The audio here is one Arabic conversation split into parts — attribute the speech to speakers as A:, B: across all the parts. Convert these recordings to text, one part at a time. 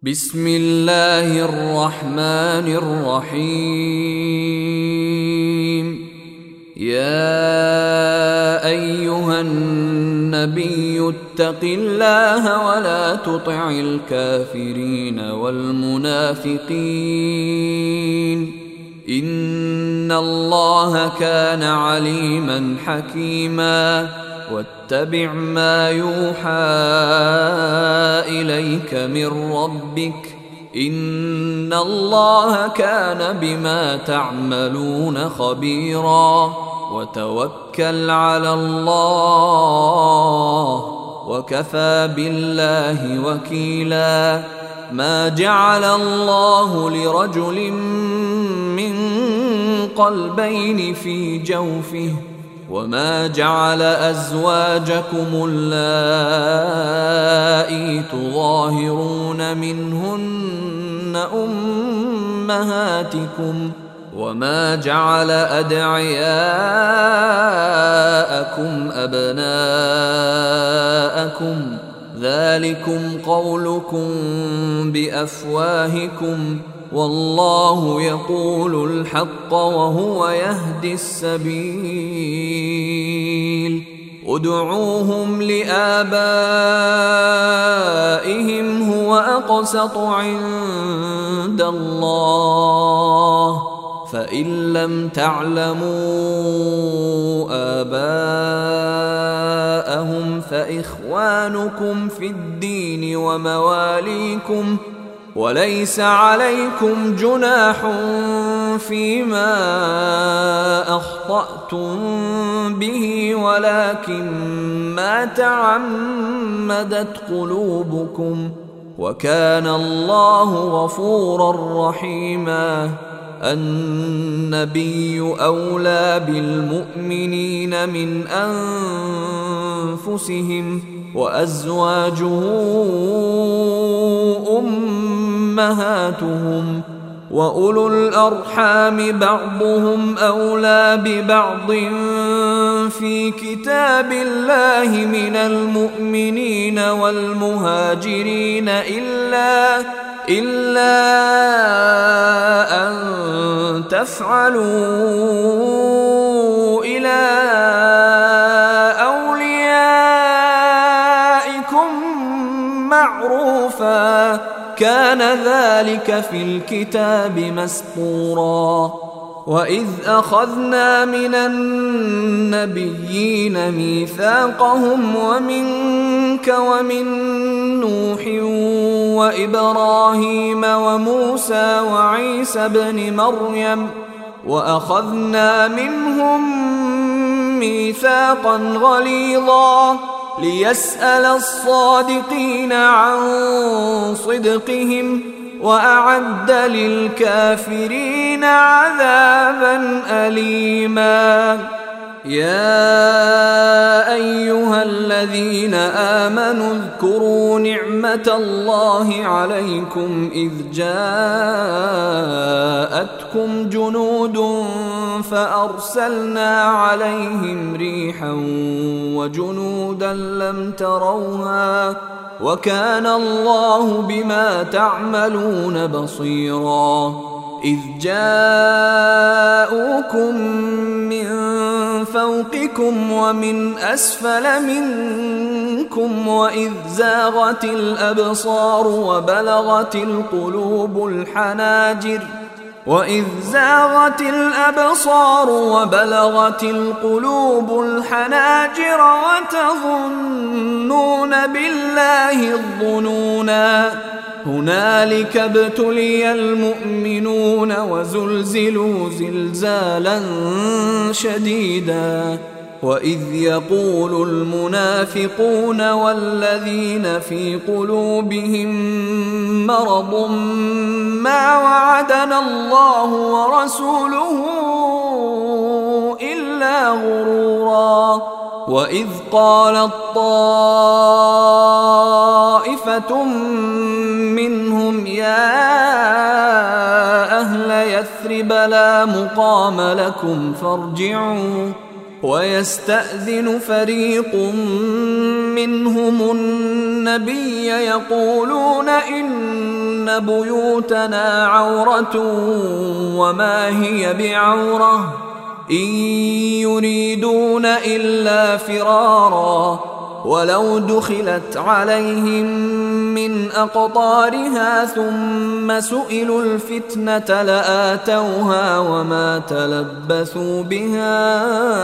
A: بسم الله الرحمن الرحيم. يا أيها النبي اتق الله ولا تطع الكافرين والمنافقين إن الله كان عليما حكيما. واتبع ما يوحى إليك من ربك إن الله كان بما تعملون خبيرا. وتوكل على الله وكفى بالله وكيلا. ما جعل الله لرجل من قلبين في جوفه وما جعل أزواجكم اللائي تظاهرون منهن أمهاتكم وما جعل أدعياءكم أبناءكم ذلكم قولكم بأفواهكم والله يقول الحق وهو يهدي السبيل. ادعوهم لآبائهم هو أقسط عند الله فإن لم تعلموا آباءهم فإخوانكم في الدين ومواليكم وليس عليكم جناح فيما أخطأتم به ولكن ما تعمدت قلوبكم وكان الله غفورا رحيما. النبي أولى بالمؤمنين من أنفسهم وأزواجه أمهاتهم وأولو الأرحام بعضهم أولى ببعض في كتاب الله من المؤمنين والمهاجرين إلا أن تفعلوا إلى أوليائكم معروفا كان ذلك في الكتاب مسطورا. وإذ أخذنا من النبيين ميثاقهم ومنك ومن نوح وإبراهيم وموسى وعيسى بن مريم وأخذنا منهم ميثاقا غليظا ليسأل الصادقين عن صدقهم وأعد للكافرين عذابا أليما. يا أيها الذين آمنوا اذكروا نعمة الله عليكم إذ جاءتكم جنود فأرسلنا عليهم ريحا وجنودا لم تروها وكان الله بما تعملون بصيرا. إذ جاءوكم من فوقكم ومن أسفل منكم وإذ زاغت الأبصار وبلغت القلوب الحناجر وتظنون بالله الظنونا. هنالك ابتلي المؤمنون وزلزلوا زلزالا شديدا. وإذ يقول المنافقون والذين في قلوبهم مرض ما وعدنا الله ورسوله إلا غرورا. وإذ قالت طائفة منهم يا أهل يثرب لا مقام لكم فارجعوا ويستأذن فريق منهم النبي يقولون إن إن بيوتنا عورة وما هي بعورة إن يريدون إلا فرارا ولو دخلت عليهم من أقطارها ثم سئلوا الفتنة لآتوها وما تلبثوا بها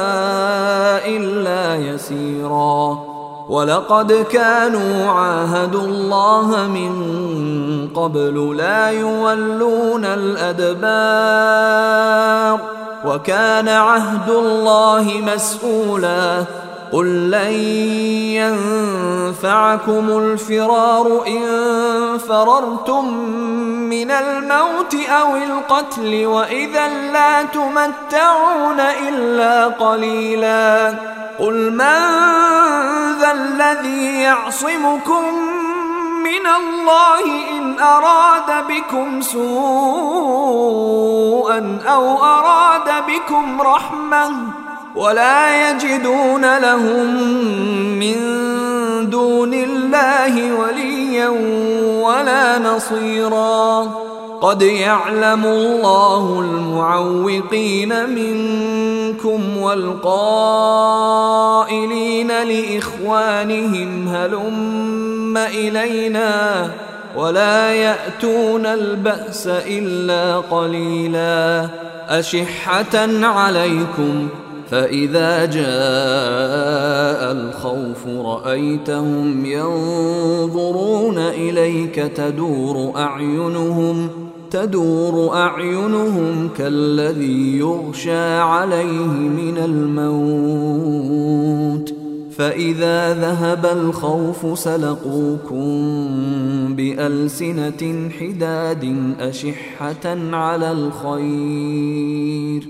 A: إلا يسيرا ولقد كانوا عاهدوا الله من قبل لا يولون الأدبار وكان عهد الله مسؤولا قل لن ينفعكم الفرار إن فررتم من الموت أو القتل وإذا لا تمتعون إلا قليلا قل من ذا الذي يعصمكم من الله إن أراد بكم سوءا أو أراد بكم رحمة ولا يجدون لهم من دون الله وليا ولا نصيرا قد يعلم الله المعوقين منكم والقائلين لإخوانهم هلم إلينا ولا يأتون البأس إلا قليلا أشحة عليكم فإذا جاء الخوف رأيتهم ينظرون إليك تدور أعينهم كالذي يغشى عليه من الموت فإذا ذهب الخوف سلقوكم بألسنة حداد أشحة على الخير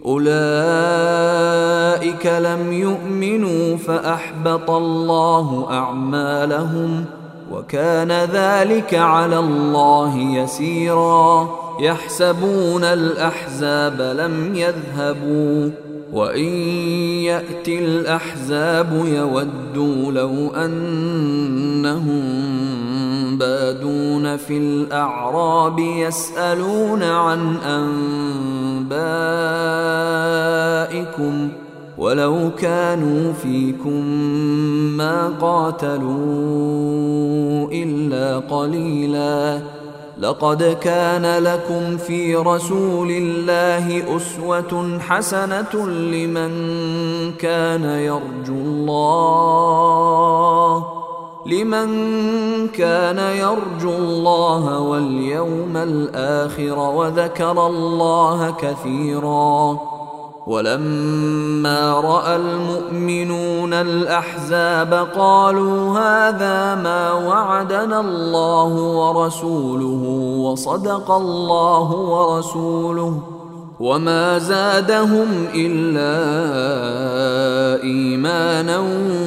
A: أولئك لم يؤمنوا فأحبط الله أعمالهم وكان ذلك على الله يسيرا يحسبون الأحزاب لم يذهبوا وإن يأتي الأحزاب يودوا لو أنهم بادون في الأعراب يسألون عن أنبائكم ولو كانوا فيكم ما قاتلوا إلا قليلا لقد كان لكم في رسول الله أسوة حسنة لمن كان يرجو الله واليوم الآخر وذكر الله كثيرا ولما رأى المؤمنون الأحزاب قالوا هذا ما وعدنا الله ورسوله وصدق الله ورسوله وما زادهم إلا إيمانا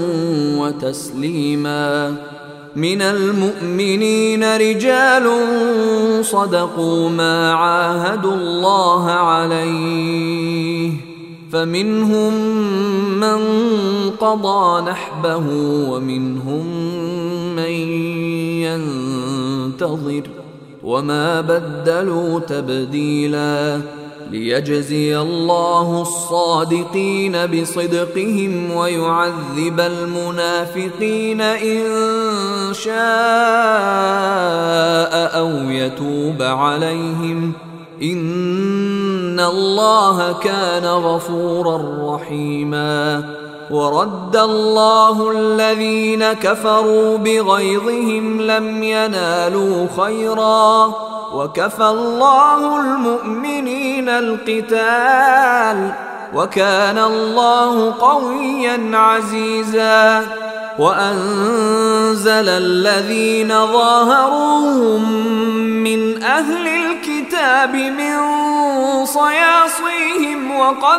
A: وتسليما من المؤمنين رجال صدقوا ما عاهدوا الله عليه فمنهم من قضى نحبه ومنهم من ينتظر وما بدلوا تبديلا ليجزي الله الصادقين بصدقهم ويعذب المنافقين إن شاء أو يتوب عليهم إن الله كان غفورا رحيما ورد الله الذين كفروا بغيظهم لم ينالوا خيرا وكفى الله المؤمنين القتال وكان الله قويا عزيزا وأنزل الذين ظاهروهم من أهل الكتاب من صياصيهم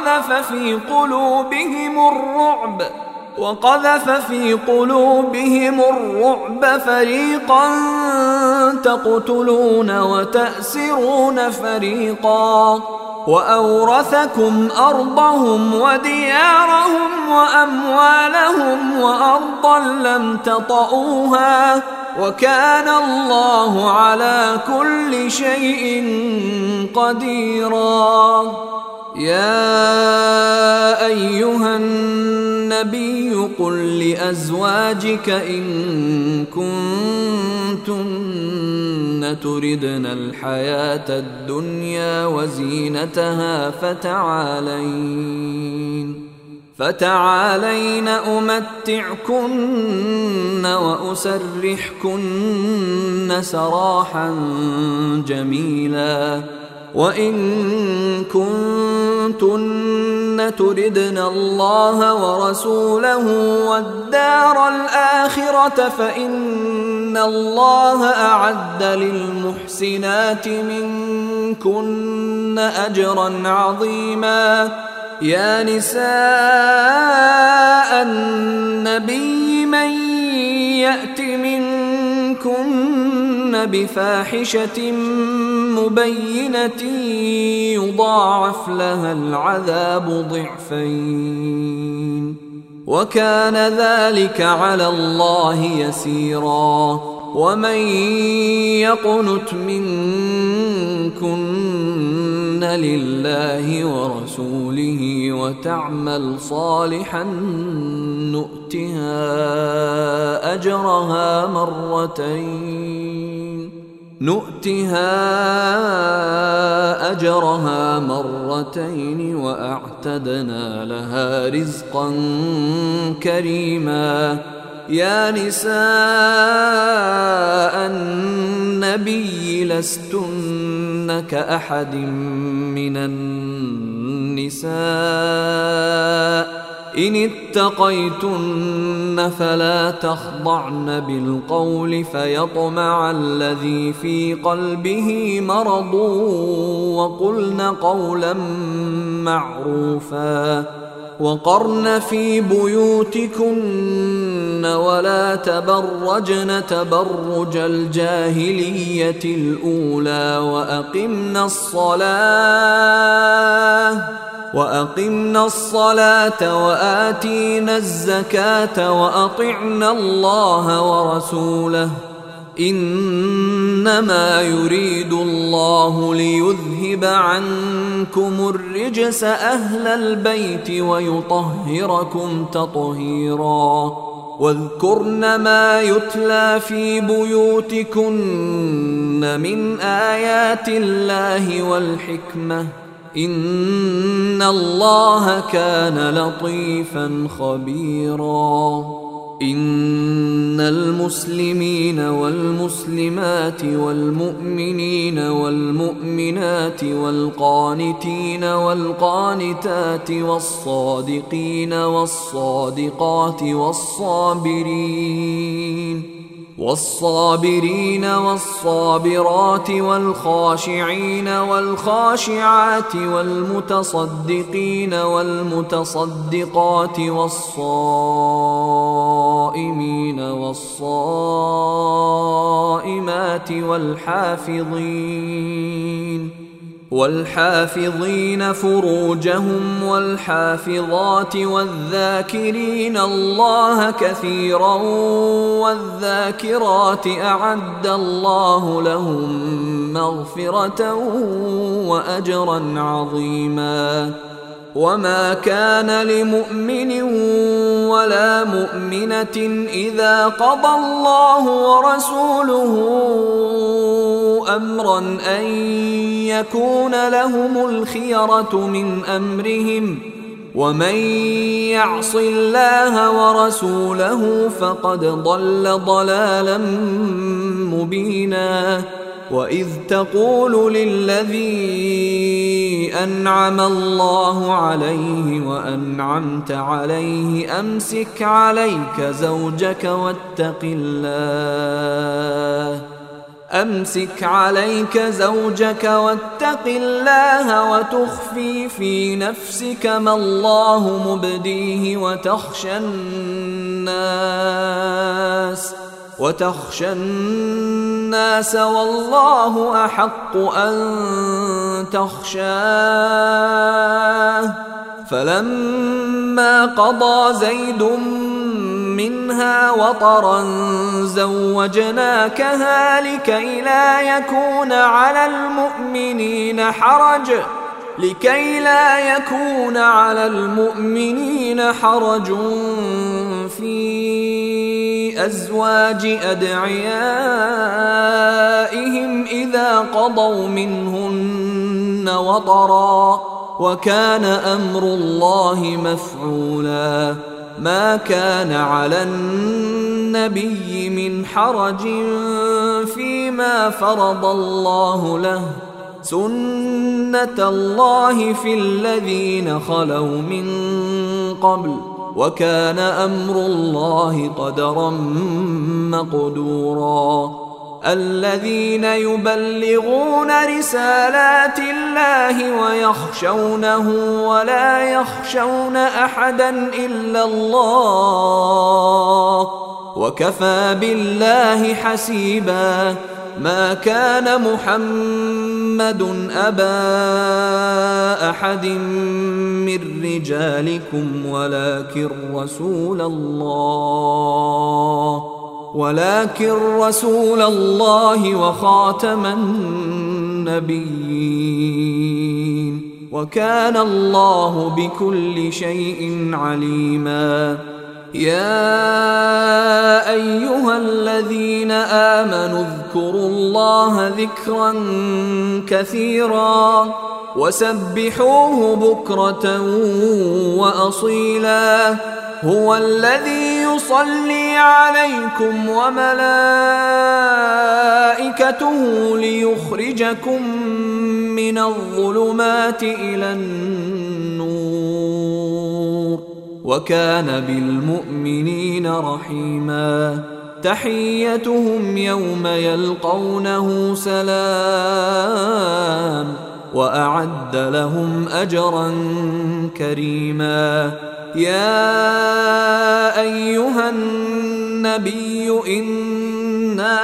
A: وقذف في قلوبهم الرعب فريقا تقتلون وتأسرون فريقا وأورثكم أرضهم وديارهم وأموالهم وأرضا لم تطئوها وكان الله على كل شيء قديرا. يا أيها النبي قل لأزواجك إن كنتن تردن الحياة الدنيا وزينتها فتعالين أمتعكن وأسرحكن سراحا جميلا. وإن كنتن تردن الله ورسوله والدار الآخرة فإن الله أعد للمحسنات منكن أجرا عظيما. يا نساء النبي من يأت منكن بفاحشة مبينة يضاعف لها العذاب ضعفين وكان ذلك على الله يسيرا. ومن يقنت منكن لله ورسوله وتعمل صالحا نؤتها أجرها مرتين وأعتدنا لها رزقا كريما. يا نساء النبي لستن كأحد من النساء إن اتقيتن فلا تخضعن بالقول فيطمع الذي في قلبه مرض وقلن قولا معروفا. وقرن في بيوتكن ولا تبرجن تبرج الجاهلية الأولى وأقمنا الصلاة وآتينا الزكاة وأطعنا الله ورسوله إنما يريد الله ليذهب عنكم الرجس أهل البيت ويطهركم تطهيرا. واذكرن ما يتلى في بيوتكن من آيات الله والحكمة إن الله كان لطيفا خبيرا. إن المسلمين والمسلمات والمؤمنين والمؤمنات والقانتين والقانتات والصادقين والصادقات والصابرين والصابرات والخاشعين والخاشعات والمتصدقين والمتصدقات والصائمين والصائمات والحافظين فروجهم والحافظات والذاكرين الله كثيرا والذاكرات أعد الله لهم مغفرة وأجرا عظيما. وما كان لمؤمن ولا مؤمنة إذا قضى الله ورسوله أمرا أن يكون لهم الخيرة من أمرهم ومن يعص الله ورسوله فقد ضل ضلالا مبينا. وإذ تقول للذي أنعم الله عليه وأنعمت عليه أمسك عليك زوجك واتق الله وتخفي في نفسك ما الله مبديه وتخشى الناس والله أحق أن تخشاه. فلما قضى زيد منها وطرا زوجناكها لكي لا يكون على المؤمنين حرج في أزواج أدعيائهم إذا قضوا منهن وطرا، وكان أمر الله مفعولا. ما كان على النبي من حرج فيما فرض الله له، سنة الله في الذين خلوا من قبل، وكان أمر الله قدرا مقدورا. الذين يبلغون رسالات الله ويخشونه ولا يخشون أحدا إلا الله، وكفى بالله حسيبا. ما كان محمد أبا أحد من رجالكم ولكن رسول الله وخاتم النبيين، وكان الله بكل شيء عليما. يا أيها الذين آمنوا اذكروا الله ذكرا كثيرا وسبحوه بكرة وأصيلا. هو الذي يصلي عليكم وملائكته ليخرجكم من الظلمات إلى النور، وكان بالمؤمنين رحيما. تحيتهم يوم يلقونه سلام، وأعد لهم أجرا كريما. يا أيها النبي إنا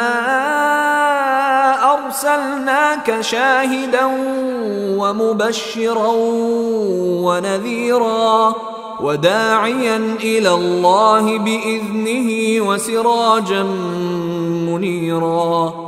A: أرسلناك شاهدا ومبشرا ونذيرا وداعيا إلى الله بإذنه وسراجا منيرا.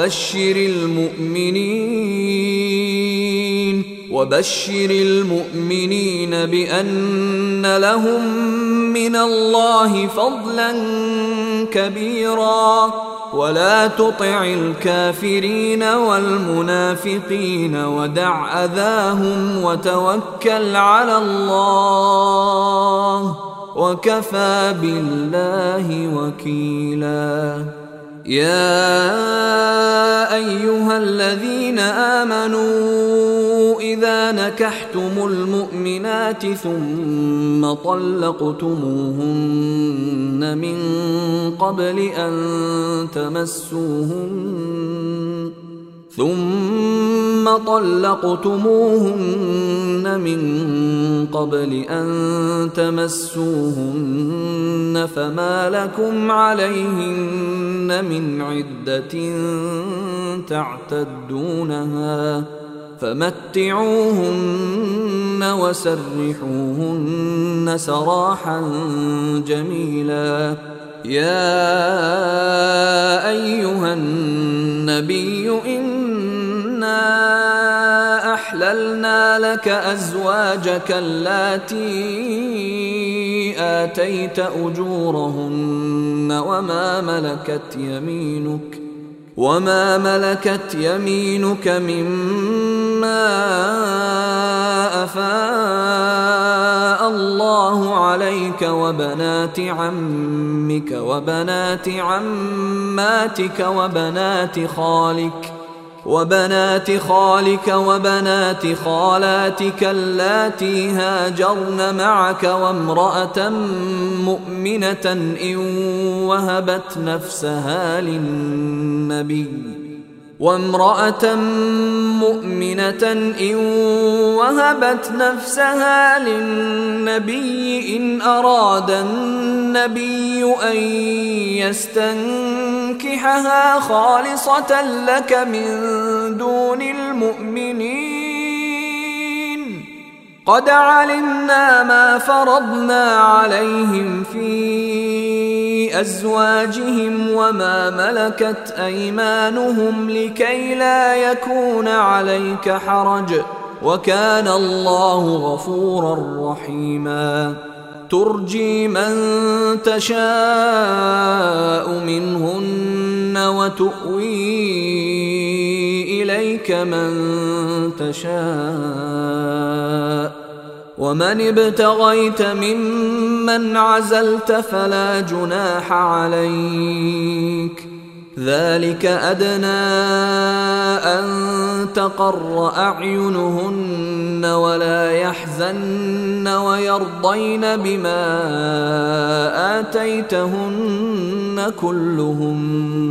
A: وبشر المؤمنين بأن لهم من الله فضلا كبيرا. ولا تطع الكافرين والمنافقين ودع أذاهم وتوكل على الله، وكفى بالله وكيلا. يا أيها الذين آمنوا إذا نكحتم المؤمنات ثم طلقتموهن من قبل أن تمسوهن فما لكم عليهن من عدة تعتدونها، فمتعوهن وسرحوهن سراحا جميلا. يا أيها النبي إنا أحللنا لك أزواجك اللاتي آتيت أجورهن وما ملكت يمينك مما أفاء الله عليك، وبنات عمك وبنات عماتك وبنات خالك وبنات خالاتك اللاتي هاجرن معك، وامرأة مؤمنة إن وهبت نفسها للنبي إن أراد النبي أن يستنكحها خالصة لك من دون المؤمنين. قد علمنا ما فرضنا عليهم في لأزواجهم وما ملكت أيمانهم لكي لا يكون عليك حرج، وكان الله غفورا رحيما. ترجي من تشاء منهن وتؤوي إليك من تشاء، ومن ابتغيت ممن عزلت فلا جناح عليك، ذلك أدنى أن تقر أعينهن ولا يحزن ويرضين بما آتيتهن كلهم،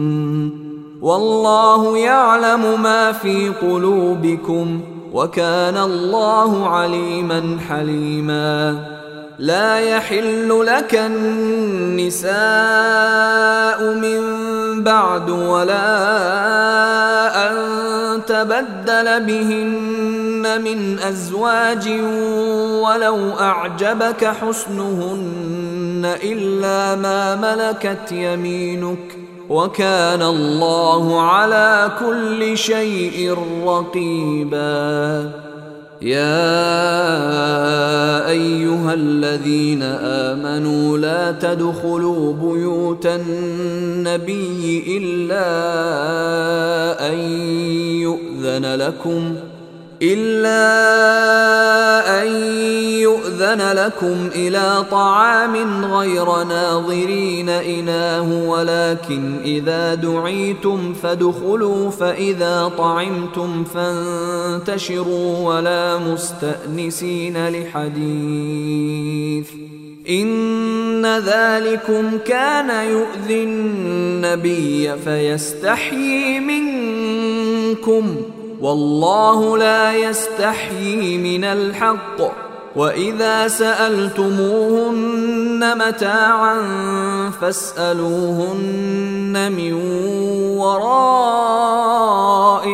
A: والله يعلم ما في قلوبكم، وكان الله عليما حليما. لا يحل لك النساء من بعد ولا أن تبدل بهن من أزواج ولو أعجبك حسنهن إلا ما ملكت يمينك، وكان الله على كل شيء رقيبا. يا أيها الذين آمنوا لا تدخلوا بيوت النبي إلا أن يؤذن لكم إلى طعام غير ناظرين إناه، ولكن إذا دعيتم فادخلوا فإذا طعمتم فانتشروا ولا مستأنسين لحديث، إن ذلكم كان يؤذي النبي فيستحيي منكم، والله لا يستحيي من الحق. وإذا سألتموهن متاعا فاسألوهن من وراء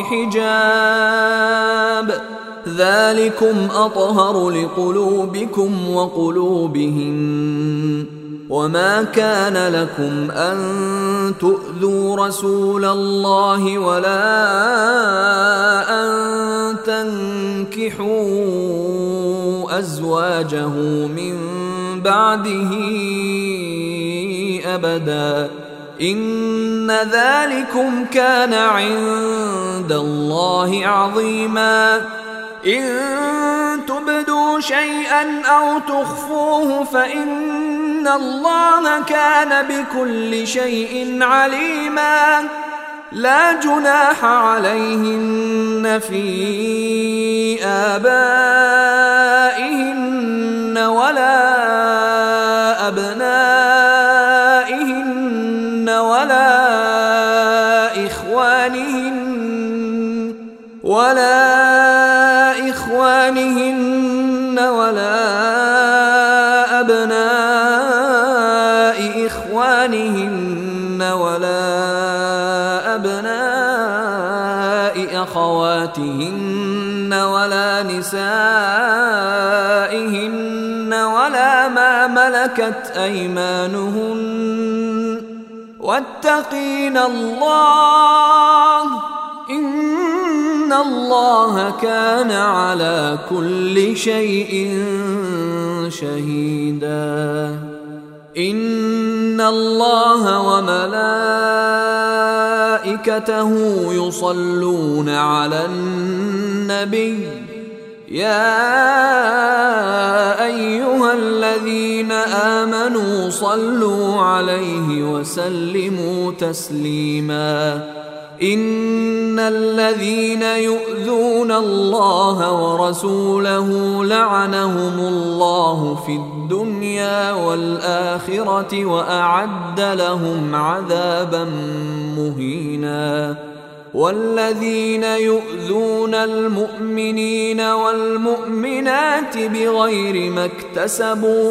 A: حجاب، ذلكم أطهر لقلوبكم وقلوبهن. وما كان لكم أن تؤذوا رسول الله ولا أن تنكحوا أزواجه من بعده أبدا، إن ذلكم كان عند الله عظيما. إن تبدوا شيئا أو تخفوه فإن الله كان بكل شيء عليما. لا جناح عليهن في آبائهن ولا أبنائهن ولا إخوانهن ولا أبناء إخوانهن ولا أبناء أخواتهن ولا نسائهن ولا ما ملكت أيمانهن، واتقين الله، إن الله كان على كل شيء شهيدا. إن الله وملائكته يصلون على النبي، يا أيها الذين آمنوا صلوا عليه وسلموا تسليما. إن الذين يؤذون الله ورسوله لعنهم الله في الدنيا والآخرة وأعد لهم عذابا مهينا. والذين يؤذون المؤمنين والمؤمنات بغير ما اكتسبوا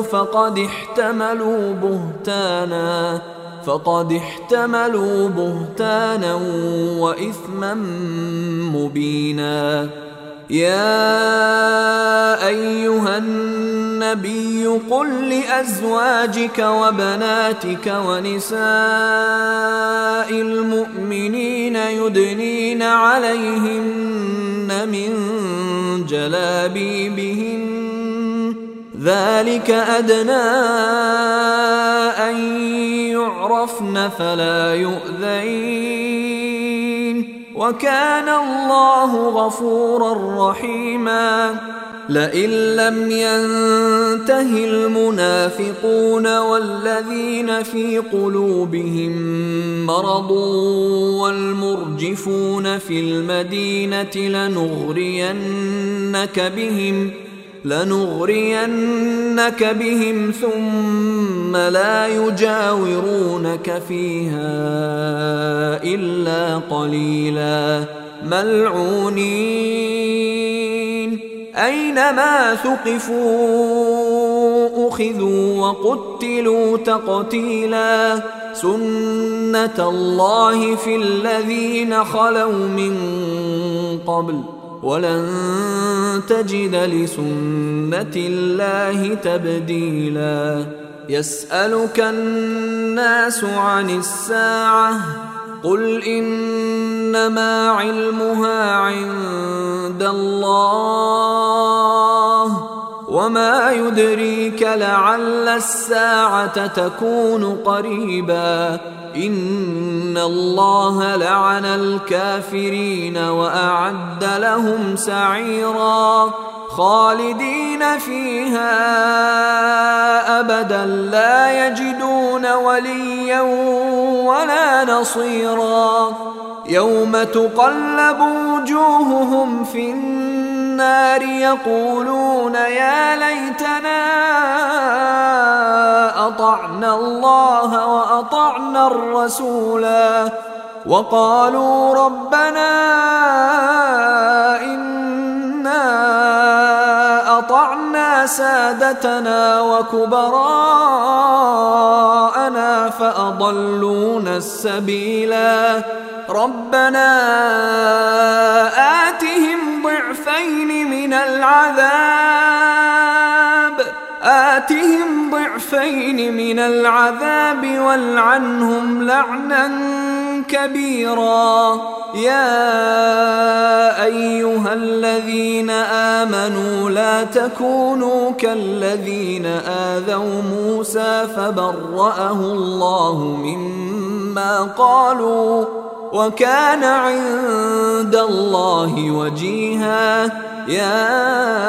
A: فقد احتملوا بهتانا وإثما مبينا. يا أيها النبي النبي قل لأزواجك وبناتك ونساء المؤمنين يدنين عليهن من جلابيبهن ذلك أدنى أن يعرفن فلا يؤذين وكان الله غفورا رحيما. لئن لم ينته المنافقون والذين في قلوبهم مرض والمرجفون في المدينة لنغرينك بهم ثم لا يجاورونك فيها إلا قليلا ملعونين أينما ثقفوا أخذوا وقتلوا تقتيلا سنة الله في الذين خلوا من قبل ولن تجد لسنة الله تبديلا. يسألك الناس عن الساعة قل إنما علمها عند الله وما يدريك لعل الساعة تكون قريبا. إن الله لعن الكافرين وأعد لهم سعيرا خالدين فيها أبدا لا يجدون وليا ولا نصيرا. يوم تقلب وجوههم في النار يقولون يا ليتنا أطعنا الله وأطعنا الرسولا وقالوا ربنا إنا أطعنا سادتنا وكبراءنا فأضلونا السبيلا. ربنا آتهم ضعفين من العذاب والعنهم لعنا كبيرا. يا أيها الذين آمنوا لا تكونوا كالذين آذوا موسى فبرأه الله مما قالوا وكان عند الله وجيها. يا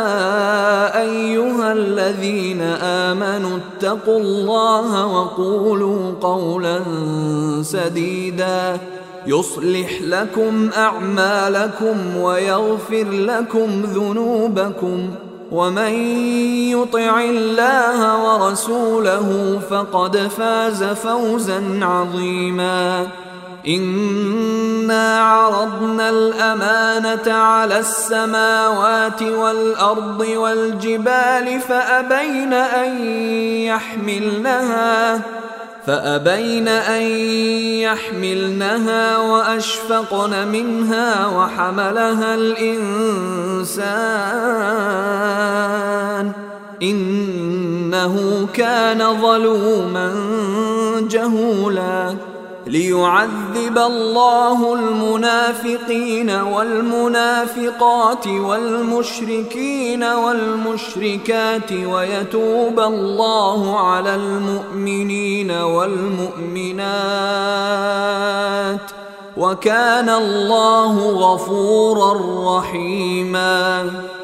A: أيها الذين آمنوا اتقوا الله وقولوا قولا سديدا يصلح لكم أعمالكم ويغفر لكم ذنوبكم ومن يطع الله ورسوله فقد فاز فوزا عظيما. إنا عرضنا الأمانة على السماوات والأرض والجبال فأبين أن يحملنها وأشفقن منها وحملها الإنسان إنه كان ظلوما جهولا. ليعذب الله المنافقين والمنافقات والمشركين والمشركات ويتوب الله على المؤمنين والمؤمنات وكان الله غفورا رحيما.